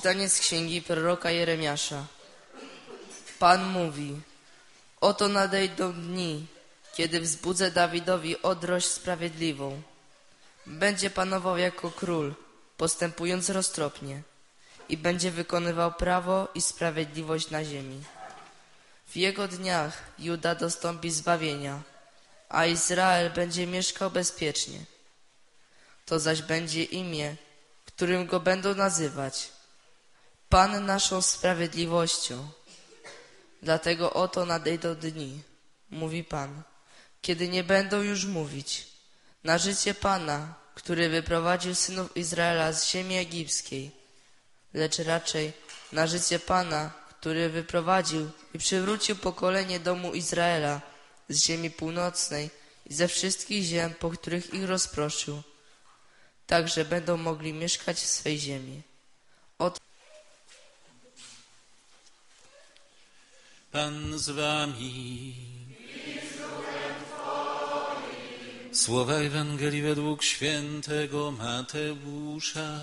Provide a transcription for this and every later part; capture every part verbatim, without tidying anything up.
Czytanie z księgi proroka Jeremiasza. Pan mówi: oto nadejdą dni, kiedy wzbudzę Dawidowi odrość sprawiedliwą. Będzie panował jako król, postępując roztropnie, i będzie wykonywał prawo i sprawiedliwość na ziemi. W jego dniach Juda dostąpi zbawienia, a Izrael będzie mieszkał bezpiecznie. To zaś będzie imię, którym go będą nazywać: Pan naszą sprawiedliwością. Dlatego oto nadejdą dni, mówi Pan, kiedy nie będą już mówić: na życie Pana, który wyprowadził synów Izraela z ziemi egipskiej, lecz raczej na życie Pana, który wyprowadził i przywrócił pokolenie domu Izraela z ziemi północnej i ze wszystkich ziem, po których ich rozproszył, tak że będą mogli mieszkać w swej ziemi. Oto Pan z wami. Słowa Ewangelii według świętego Mateusza.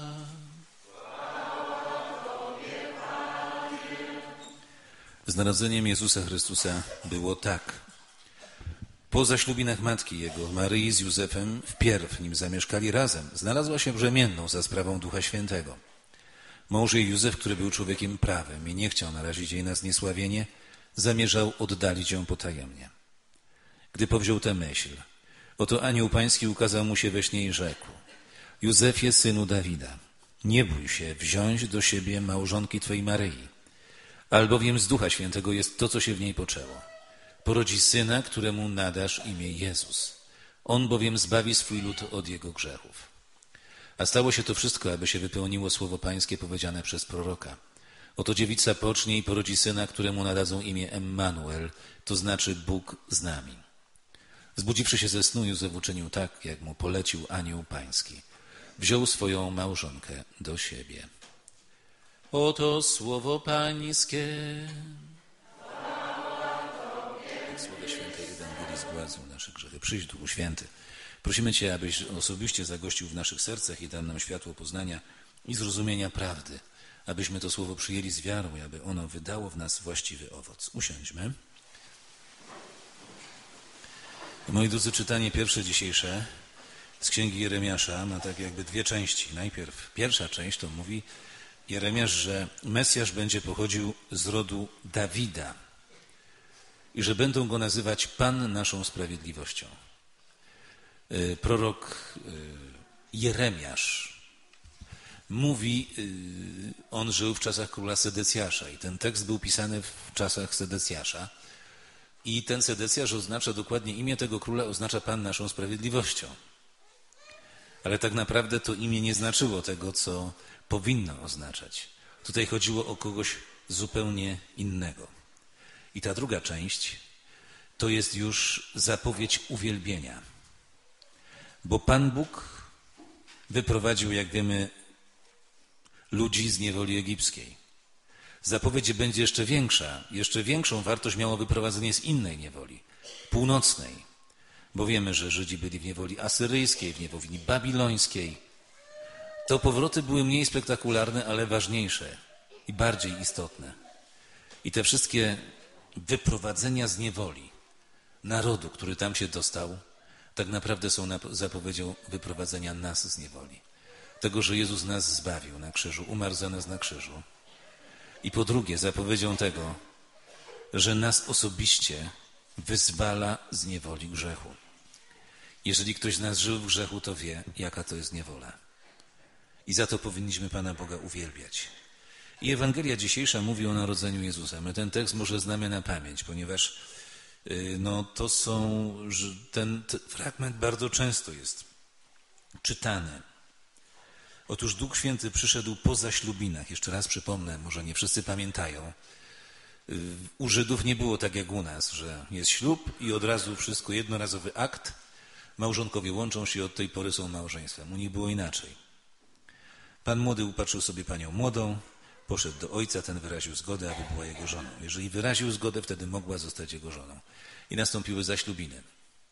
Z narodzeniem Jezusa Chrystusa było tak. Po zaślubinach matki Jego, Maryi z Józefem, wpierw, nim zamieszkali razem, znalazła się brzemienną za sprawą Ducha Świętego. Mąż jej Józef, który był człowiekiem prawym i nie chciał narazić jej na zniesławienie, zamierzał oddalić ją potajemnie. Gdy powziął tę myśl, oto anioł pański ukazał mu się we śnie i rzekł: Józefie, synu Dawida, nie bój się wziąć do siebie małżonki Twojej Maryi, albowiem z Ducha Świętego jest to, co się w niej poczęło. Porodzi syna, któremu nadasz imię Jezus. On bowiem zbawi swój lud od jego grzechów. A stało się to wszystko, aby się wypełniło słowo pańskie powiedziane przez proroka. Oto dziewica pocznie i porodzi syna, któremu nadadzą imię Emmanuel, to znaczy Bóg z nami. Zbudziwszy się ze snu, Józef uczynił tak, jak mu polecił anioł pański. Wziął swoją małżonkę do siebie. Oto słowo pańskie. Słowo świętej Ewangelii zgładził nasze grzechy. Przyjdź, Duchu Święty. Prosimy Cię, abyś osobiście zagościł w naszych sercach i dał nam światło poznania i zrozumienia prawdy, abyśmy to słowo przyjęli z wiarą i aby ono wydało w nas właściwy owoc. Usiądźmy. Moi drodzy, czytanie pierwsze dzisiejsze z księgi Jeremiasza ma tak jakby dwie części. Najpierw pierwsza część to mówi Jeremiasz, że Mesjasz będzie pochodził z rodu Dawida i że będą go nazywać Pan naszą sprawiedliwością. Prorok Jeremiasz mówi, on żył w czasach króla Sedecjasza i ten tekst był pisany w czasach Sedecjasza i ten Sedecjasz oznacza dokładnie, imię tego króla oznacza Pan naszą sprawiedliwością. Ale tak naprawdę to imię nie znaczyło tego, co powinno oznaczać. Tutaj chodziło o kogoś zupełnie innego. I ta druga część to jest już zapowiedź uwielbienia. Bo Pan Bóg wyprowadził, jak wiemy, ludzi z niewoli egipskiej. Zapowiedź będzie jeszcze większa. Jeszcze większą wartość miało wyprowadzenie z innej niewoli, północnej. Bo wiemy, że Żydzi byli w niewoli asyryjskiej, w niewoli babilońskiej. Te powroty były mniej spektakularne, ale ważniejsze i bardziej istotne. I te wszystkie wyprowadzenia z niewoli narodu, który tam się dostał, tak naprawdę są zapowiedzią wyprowadzenia nas z niewoli. Tego, że Jezus nas zbawił na krzyżu, umarł za nas na krzyżu. I po drugie, zapowiedzią tego, że nas osobiście wyzwala z niewoli grzechu. Jeżeli ktoś z nas żył w grzechu, to wie, jaka to jest niewola. I za to powinniśmy Pana Boga uwielbiać. I Ewangelia dzisiejsza mówi o narodzeniu Jezusa. My ten tekst może znamy na pamięć, ponieważ no, to są, ten, ten fragment bardzo często jest czytany. Otóż Duch Święty przyszedł po zaślubinach. Jeszcze raz przypomnę, może nie wszyscy pamiętają. U Żydów nie było tak jak u nas, że jest ślub i od razu wszystko, jednorazowy akt. Małżonkowie łączą się i od tej pory są małżeństwem. U nich było inaczej. Pan młody upatrzył sobie panią młodą, poszedł do ojca, ten wyraził zgodę, aby była jego żoną. Jeżeli wyraził zgodę, wtedy mogła zostać jego żoną. I nastąpiły zaślubiny.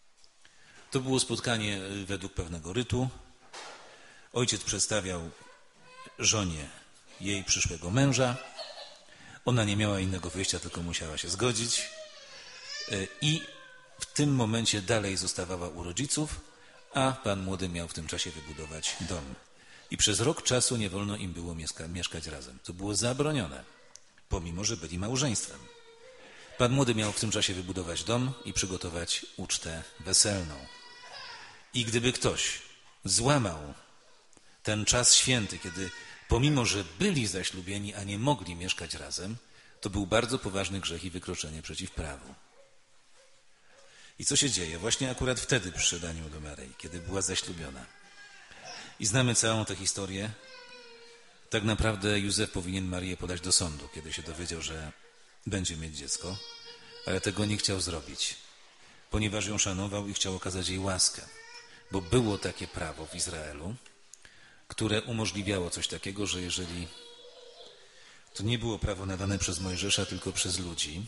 To było spotkanie według pewnego rytu. Ojciec przedstawiał żonie jej przyszłego męża. Ona nie miała innego wyjścia, tylko musiała się zgodzić. I w tym momencie dalej zostawała u rodziców, a pan młody miał w tym czasie wybudować dom. I przez rok czasu nie wolno im było mieszka- mieszkać razem. To było zabronione, pomimo że byli małżeństwem. Pan młody miał w tym czasie wybudować dom i przygotować ucztę weselną. I gdyby ktoś złamał ten czas święty, kiedy pomimo że byli zaślubieni, a nie mogli mieszkać razem, to był bardzo poważny grzech i wykroczenie przeciw prawu. I co się dzieje? Właśnie akurat wtedy przyszedł anioł do Maryi, kiedy była zaślubiona. I znamy całą tę historię. Tak naprawdę Józef powinien Marię podać do sądu, kiedy się dowiedział, że będzie mieć dziecko, ale tego nie chciał zrobić, ponieważ ją szanował i chciał okazać jej łaskę. Bo było takie prawo w Izraelu, które umożliwiało coś takiego, że jeżeli to nie było prawo nadane przez Mojżesza, tylko przez ludzi,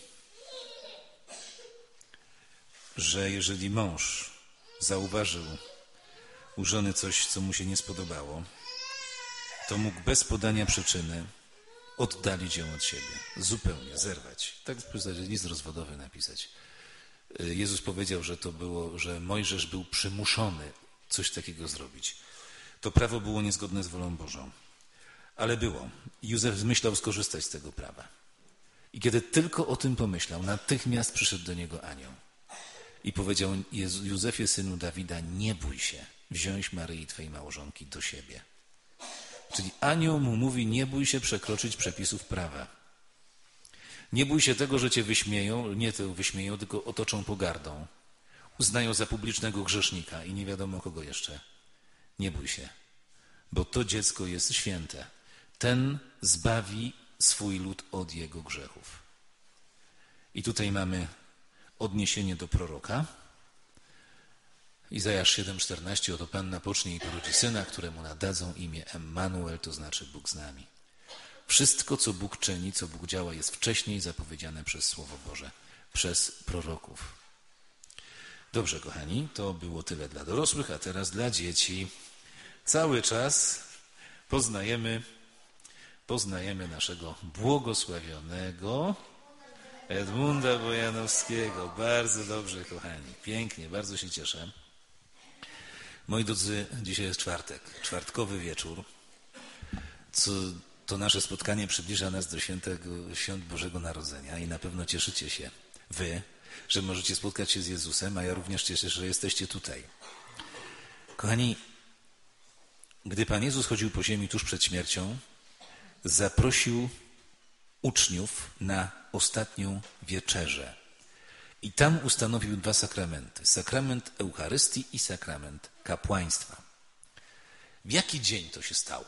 że jeżeli mąż zauważył u żony coś, co mu się nie spodobało, to mógł bez podania przyczyny oddalić ją od siebie, zupełnie zerwać. Tak w zasadzie list rozwodowy napisać. Jezus powiedział, że to było, że Mojżesz był przymuszony coś takiego zrobić. To prawo było niezgodne z wolą Bożą. Ale było. Józef zmyślał skorzystać z tego prawa. I kiedy tylko o tym pomyślał, natychmiast przyszedł do niego anioł. I powiedział: Józefie, synu Dawida, nie bój się wziąć Maryi, twojej małżonki, do siebie. Czyli anioł mu mówi: nie bój się przekroczyć przepisów prawa. Nie bój się tego, że cię wyśmieją, nie to wyśmieją, tylko otoczą pogardą. Uznają za publicznego grzesznika i nie wiadomo kogo jeszcze. Nie bój się, bo to dziecko jest święte. Ten zbawi swój lud od jego grzechów. I tutaj mamy odniesienie do proroka. Izajasz siedem czternaście. Oto Panna pocznie i porodzi syna, któremu nadadzą imię Emmanuel, to znaczy Bóg z nami. Wszystko, co Bóg czyni, co Bóg działa, jest wcześniej zapowiedziane przez Słowo Boże, przez proroków. Dobrze, kochani, to było tyle dla dorosłych, a teraz dla dzieci. Cały czas poznajemy, poznajemy naszego błogosławionego Edmunda Bojanowskiego. Bardzo dobrze, kochani. Pięknie, bardzo się cieszę. Moi drodzy, dzisiaj jest czwartek, czwartkowy wieczór. Co, to nasze spotkanie przybliża nas do świętego, świąt Bożego Narodzenia i na pewno cieszycie się wy, że możecie spotkać się z Jezusem, a ja również cieszę się, że jesteście tutaj. Kochani, gdy Pan Jezus chodził po ziemi tuż przed śmiercią, zaprosił uczniów na ostatnią wieczerzę. I tam ustanowił dwa sakramenty. Sakrament Eucharystii i sakrament kapłaństwa. W jaki dzień to się stało?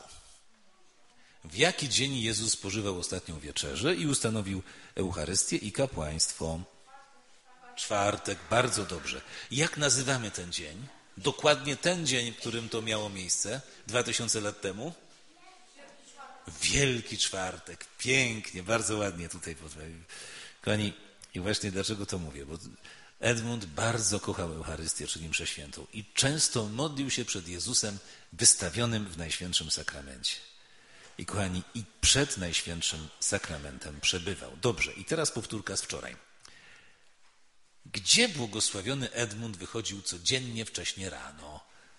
W jaki dzień Jezus spożywał ostatnią wieczerzę i ustanowił Eucharystię i kapłaństwo? Czwartek, bardzo dobrze. Jak nazywamy ten dzień? Dokładnie ten dzień, w którym to miało miejsce, dwa tysiące lat temu? Wielki Czwartek. Pięknie, bardzo ładnie tutaj pozwolił. Kochani, i właśnie dlaczego to mówię? Bo Edmund bardzo kochał Eucharystię, czyli mszę świętą i często modlił się przed Jezusem wystawionym w Najświętszym Sakramencie. I kochani, i przed Najświętszym Sakramentem przebywał. Dobrze, i teraz powtórka z wczoraj. Gdzie błogosławiony Edmund wychodził codziennie wcześnie rano?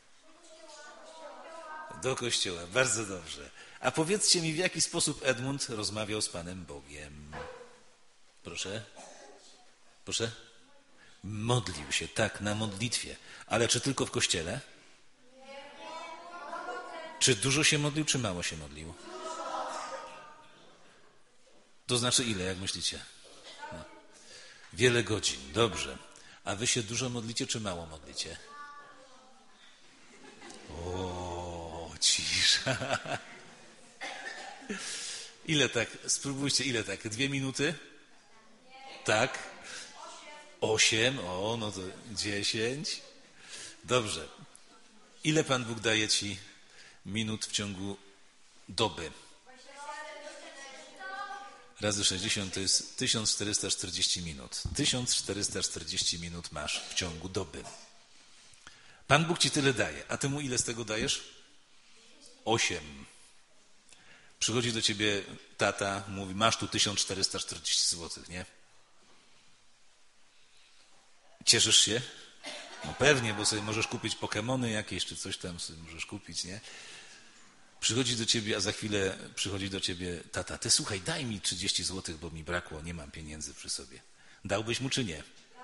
Do kościoła, bardzo dobrze. A powiedzcie mi, w jaki sposób Edmund rozmawiał z Panem Bogiem? Proszę? Proszę? Modlił się, tak, na modlitwie. Ale czy tylko w kościele? Czy dużo się modlił, czy mało się modlił? To znaczy ile, jak myślicie? No. Wiele godzin, dobrze. A wy się dużo modlicie, czy mało modlicie? O, cisza. Ile tak? Spróbujcie, ile tak? Dwie minuty? Tak? Osiem? O, no to dziesięć. Dobrze. Ile Pan Bóg daje ci minut w ciągu doby? Razy sześćdziesiąt to jest tysiąc czterysta czterdzieści minut. tysiąc czterysta czterdzieści minut masz w ciągu doby. Pan Bóg ci tyle daje, a ty mu ile z tego dajesz? Osiem. Przychodzi do ciebie tata, mówi, masz tu tysiąc czterysta czterdzieści złotych, nie? Cieszysz się? No pewnie, bo sobie możesz kupić Pokemony jakieś, czy coś tam sobie możesz kupić, nie? Przychodzi do ciebie, a za chwilę przychodzi do ciebie tata, ty słuchaj, daj mi trzydzieści złotych, bo mi brakło, nie mam pieniędzy przy sobie. Dałbyś mu czy nie?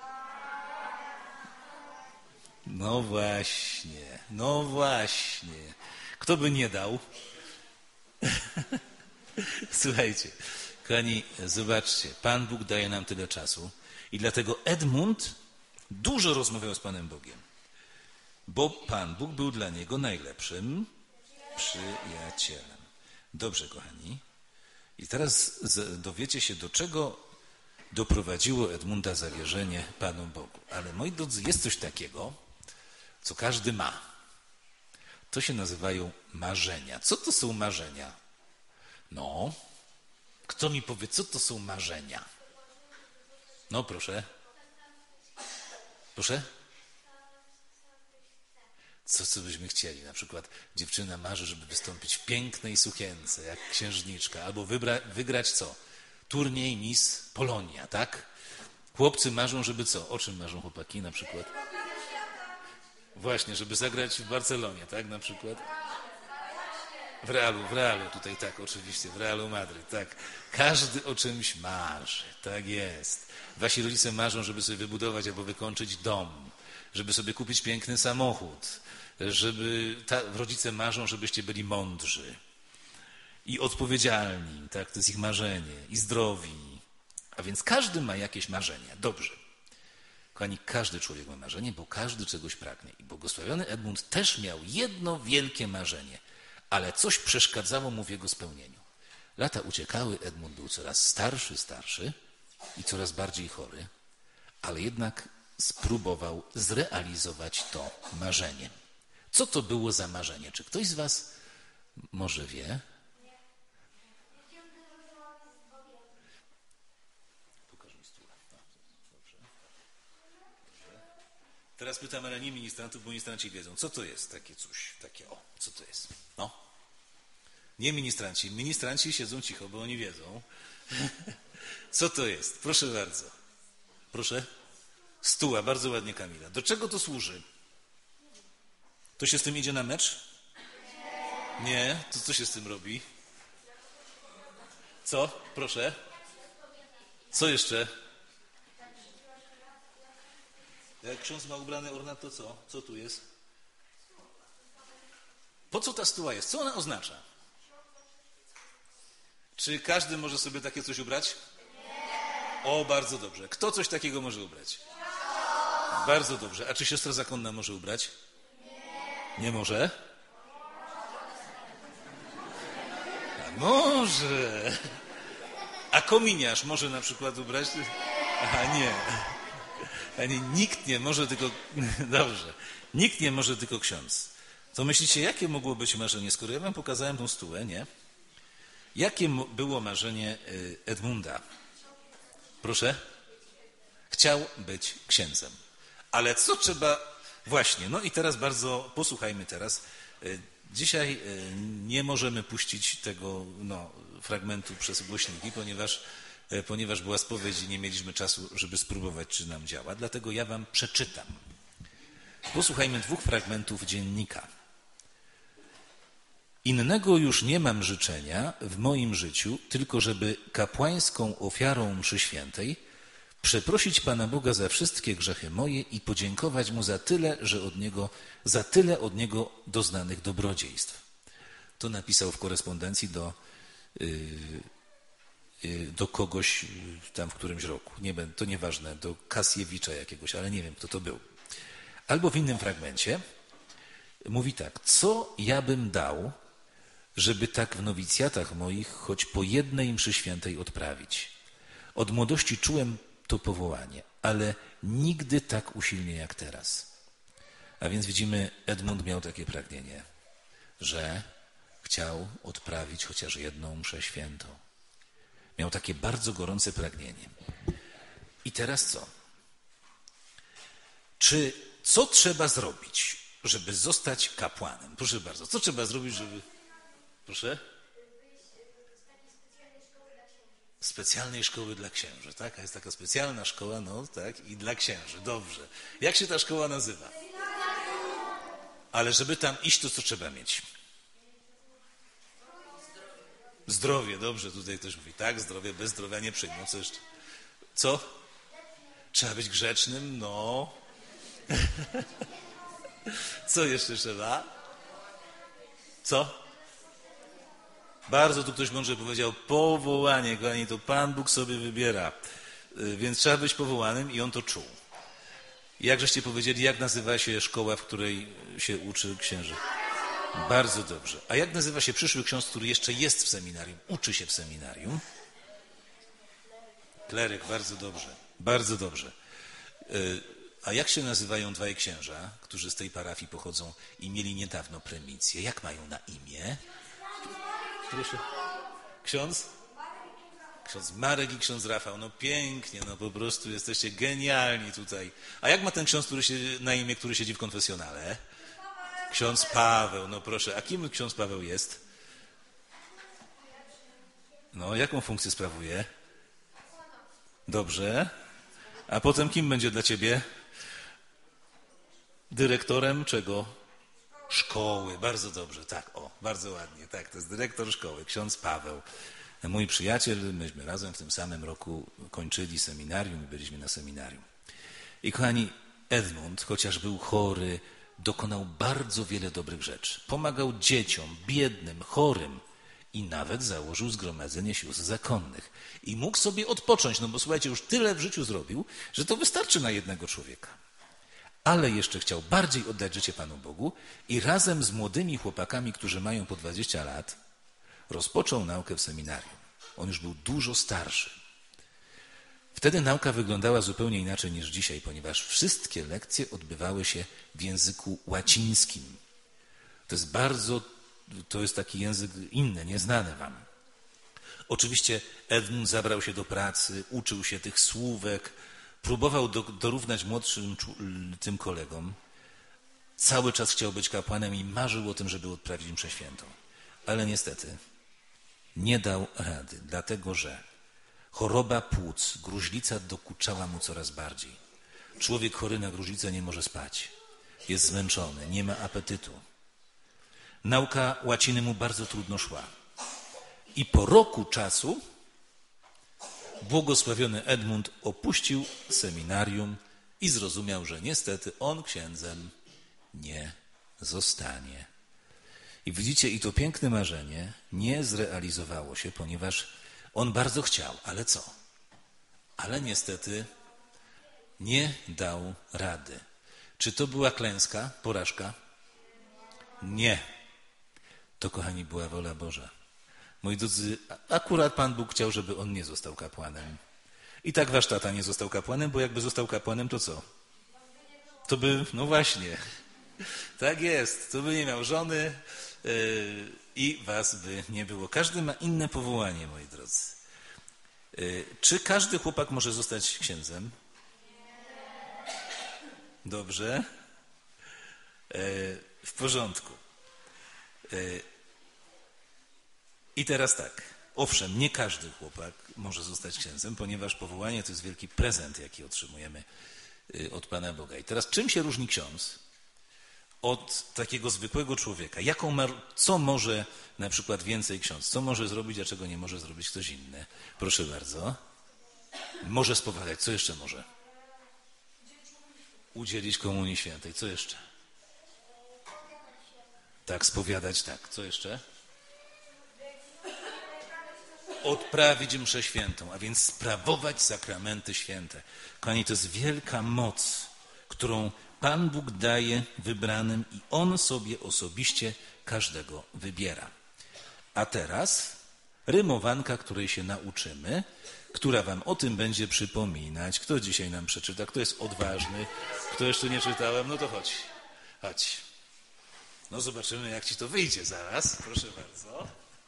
No właśnie, no właśnie. Kto by nie dał? Słuchajcie, kochani, zobaczcie, Pan Bóg daje nam tyle czasu i dlatego Edmund dużo rozmawiał z Panem Bogiem, bo Pan Bóg był dla niego najlepszym przyjacielem. Dobrze, kochani. I teraz dowiecie się, do czego doprowadziło Edmunda zawierzenie Panu Bogu. Ale moi drodzy, jest coś takiego, co każdy ma. To się nazywają marzenia. Co to są marzenia? No, kto mi powie, co to są marzenia? No, proszę. Proszę? Co, co byśmy chcieli? Na przykład dziewczyna marzy, żeby wystąpić w pięknej sukience, jak księżniczka, albo wybra- wygrać co? Turniej Miss Polonia, tak? Chłopcy marzą, żeby co? O czym marzą chłopaki na przykład? Właśnie, żeby zagrać w Barcelonie, tak? Na przykład? W Realu, w Realu, tutaj tak, oczywiście, w Realu Madryt, tak. Każdy o czymś marzy, tak jest. Wasi rodzice marzą, żeby sobie wybudować albo wykończyć dom, żeby sobie kupić piękny samochód, żeby ta, rodzice marzą, żebyście byli mądrzy i odpowiedzialni, tak, to jest ich marzenie, i zdrowi. A więc każdy ma jakieś marzenia. Dobrze. Kochani, każdy człowiek ma marzenie, bo każdy czegoś pragnie. I błogosławiony Edmund też miał jedno wielkie marzenie, ale coś przeszkadzało mu w jego spełnieniu. Lata uciekały, Edmund był coraz starszy, starszy i coraz bardziej chory, ale jednak spróbował zrealizować to marzenie. Co to było za marzenie? Czy ktoś z was może wie? Pokaż mi stół. Dobrze. Teraz pytam, ale nie ministrantów, bo ministranci wiedzą. Co to jest takie coś? Takie o, co to jest? No. Nie ministranci. Ministranci siedzą cicho, bo oni wiedzą. Co to jest? Proszę bardzo. Proszę. Stuła, bardzo ładnie, Kamila. Do czego to służy? To się z tym idzie na mecz? Nie. To co się z tym robi? Co? Proszę. Co jeszcze? Jak ksiądz ma ubrany ornat, to co? Co tu jest? Po co ta stuła jest? Co ona oznacza? Czy każdy może sobie takie coś ubrać? O, bardzo dobrze. Kto coś takiego może ubrać? Bardzo dobrze. A czy siostra zakonna może ubrać? Nie, nie może? A może. A kominiarz może na przykład ubrać? Aha, nie. A nie, nikt nie może, tylko... Dobrze. Nikt nie może, tylko ksiądz. To myślicie, jakie mogło być marzenie? Skoro ja wam pokazałem tą stułę, nie? Jakie było marzenie Edmunda? Proszę? Chciał być księdzem. Ale co trzeba... Właśnie, no i teraz bardzo posłuchajmy teraz. Dzisiaj nie możemy puścić tego no, fragmentu przez głośniki, ponieważ, ponieważ była spowiedź i nie mieliśmy czasu, żeby spróbować, czy nam działa. Dlatego ja wam przeczytam. Posłuchajmy dwóch fragmentów dziennika. Innego już nie mam życzenia w moim życiu, tylko żeby kapłańską ofiarą mszy świętej przeprosić Pana Boga za wszystkie grzechy moje i podziękować Mu za tyle, że od Niego, za tyle od Niego doznanych dobrodziejstw. To napisał w korespondencji do, yy, do kogoś tam w którymś roku. Nie, to nieważne, do Kasjewicza jakiegoś, ale nie wiem, kto to był. Albo w innym fragmencie mówi tak, co ja bym dał, żeby tak w nowicjatach moich choć po jednej mszy świętej odprawić. Od młodości czułem to powołanie, ale nigdy tak usilnie jak teraz. A więc widzimy, Edmund miał takie pragnienie, że chciał odprawić chociaż jedną mszę świętą. Miał takie bardzo gorące pragnienie. I teraz co? Czy, co trzeba zrobić, żeby zostać kapłanem? Proszę bardzo, co trzeba zrobić, żeby... Proszę? specjalnej szkoły dla księży, tak? A jest taka specjalna szkoła, no tak, i dla księży, dobrze. Jak się ta szkoła nazywa? Ale żeby tam iść, to co trzeba mieć? Zdrowie, dobrze, tutaj ktoś mówi, tak, zdrowie, bez zdrowia nie przyjmą, co jeszcze? Co? Trzeba być grzecznym, no. Co jeszcze trzeba? Co? Bardzo tu ktoś mądrze powiedział, powołanie, kochani, to Pan Bóg sobie wybiera. Więc trzeba być powołanym i on to czuł. Jak żeście powiedzieli, jak nazywa się szkoła, w której się uczy księży? Bardzo dobrze. A jak nazywa się przyszły ksiądz, który jeszcze jest w seminarium, uczy się w seminarium? Kleryk, bardzo dobrze. Bardzo dobrze. A jak się nazywają dwaj księża, którzy z tej parafii pochodzą i mieli niedawno prymisję? Jak mają na imię? Proszę. Ksiądz? Ksiądz Marek i ksiądz Rafał. No pięknie, no po prostu jesteście genialni tutaj. A jak ma ten ksiądz, który się, na imię, który siedzi w konfesjonale? Ksiądz Paweł, no proszę. A kim ksiądz Paweł jest? No, jaką funkcję sprawuje? Dobrze. A potem kim będzie dla ciebie? Dyrektorem czego? Szkoły. Bardzo dobrze, tak, o, bardzo ładnie. Tak, to jest dyrektor szkoły, ksiądz Paweł. Mój przyjaciel, myśmy razem w tym samym roku kończyli seminarium i byliśmy na seminarium. I kochani, Edmund, chociaż był chory, dokonał bardzo wiele dobrych rzeczy. Pomagał dzieciom, biednym, chorym i nawet założył zgromadzenie sióstr zakonnych. I mógł sobie odpocząć, no bo słuchajcie, już tyle w życiu zrobił, że to wystarczy na jednego człowieka. Ale jeszcze chciał bardziej oddać życie Panu Bogu i razem z młodymi chłopakami, którzy mają po dwadzieścia lat, rozpoczął naukę w seminarium. On już był dużo starszy. Wtedy nauka wyglądała zupełnie inaczej niż dzisiaj, ponieważ wszystkie lekcje odbywały się w języku łacińskim. To jest bardzo, to jest taki język inny, nieznany wam. Oczywiście Edmund zabrał się do pracy, uczył się tych słówek, próbował do, dorównać młodszym tym kolegom. Cały czas chciał być kapłanem i marzył o tym, żeby odprawić mszę świętą. Ale niestety nie dał rady, dlatego że choroba płuc, gruźlica dokuczała mu coraz bardziej. Człowiek chory na gruźlicę nie może spać. Jest zmęczony, nie ma apetytu. Nauka łaciny mu bardzo trudno szła. I po roku czasu błogosławiony Edmund opuścił seminarium i zrozumiał, że niestety on księdzem nie zostanie. I widzicie, i to piękne marzenie nie zrealizowało się, ponieważ on bardzo chciał, ale co? Ale niestety nie dał rady. Czy to była klęska, porażka? Nie. To, kochani, była wola Boża. Moi drodzy, akurat Pan Bóg chciał, żeby on nie został kapłanem. I tak wasz tata nie został kapłanem, bo jakby został kapłanem, to co? To by, no właśnie, tak jest, to by nie miał żony yy, i was by nie było. Każdy ma inne powołanie, moi drodzy. Yy, czy każdy chłopak może zostać księdzem? Dobrze. Yy, w porządku. Yy, I teraz tak. Owszem, nie każdy chłopak może zostać księdzem, ponieważ powołanie to jest wielki prezent, jaki otrzymujemy od Pana Boga. I teraz czym się różni ksiądz od takiego zwykłego człowieka? Jaką ma, co może na przykład więcej ksiądz? Co może zrobić, a czego nie może zrobić ktoś inny? Proszę bardzo. Może spowiadać. Co jeszcze może? Udzielić komunii świętej. Co jeszcze? Tak, spowiadać, tak. Co jeszcze? Odprawić mszę świętą, a więc sprawować sakramenty święte. Kochani, to jest wielka moc, którą Pan Bóg daje wybranym i On sobie osobiście każdego wybiera. A teraz rymowanka, której się nauczymy, która wam o tym będzie przypominać. Kto dzisiaj nam przeczyta? Kto jest odważny? Kto jeszcze nie czytałem? No to chodź. Chodź. No zobaczymy, jak ci to wyjdzie zaraz. Proszę bardzo.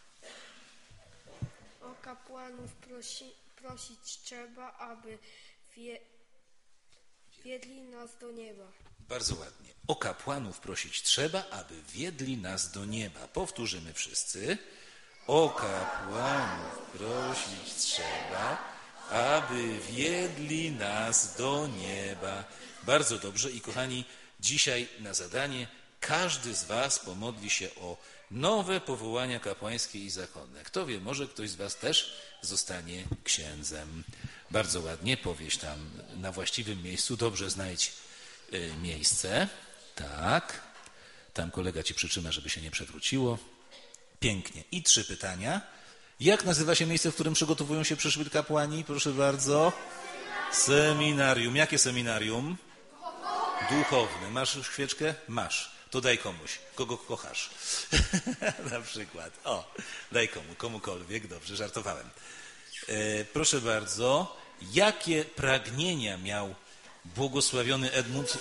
O kapłanów prosi, prosić trzeba, aby wie, wiedli nas do nieba. Bardzo ładnie. O kapłanów prosić trzeba, aby wiedli nas do nieba. Powtórzymy wszyscy. O kapłanów prosić trzeba, aby wiedli nas do nieba. Bardzo dobrze i kochani, dzisiaj na zadanie każdy z was pomodli się o nowe powołania kapłańskie i zakonne. Kto wie, może ktoś z was też zostanie księdzem. Bardzo ładnie, powieś tam na właściwym miejscu, dobrze znajdź y, miejsce. Tak, tam kolega ci przytrzyma, żeby się nie przewróciło. Pięknie. I trzy pytania. Jak nazywa się miejsce, w którym przygotowują się przyszły kapłani? Proszę bardzo. Seminarium. Jakie seminarium? Duchowne. Masz już świeczkę? Masz. To daj komuś. Kogo kochasz? Na przykład. O, daj komu, komukolwiek. Dobrze, żartowałem. E, proszę bardzo. Jakie pragnienia miał błogosławiony Edmund?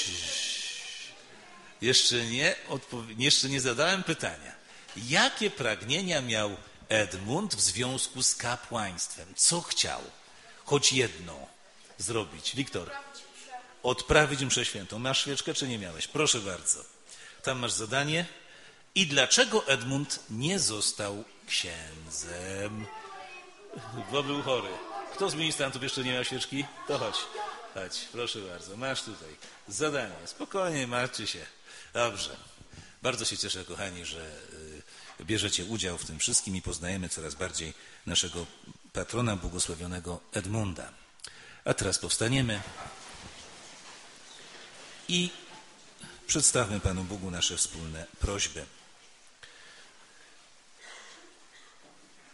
Jeszcze nie, odpow- jeszcze nie zadałem pytania. Jakie pragnienia miał Edmund w związku z kapłaństwem? Co chciał? Choć jedno zrobić. Wiktor, odprawić mszę świętą. Masz świeczkę, czy nie miałeś? Proszę bardzo. Tam masz zadanie. I dlaczego Edmund nie został księdzem? Bo był chory. Kto z ministrantów jeszcze nie miał świeczki? To chodź. Chodź, proszę bardzo. Masz tutaj zadanie. Spokojnie, martwcie się. Dobrze. Bardzo się cieszę, kochani, że bierzecie udział w tym wszystkim i poznajemy coraz bardziej naszego patrona błogosławionego Edmunda. A teraz powstaniemy i przedstawmy Panu Bogu nasze wspólne prośby.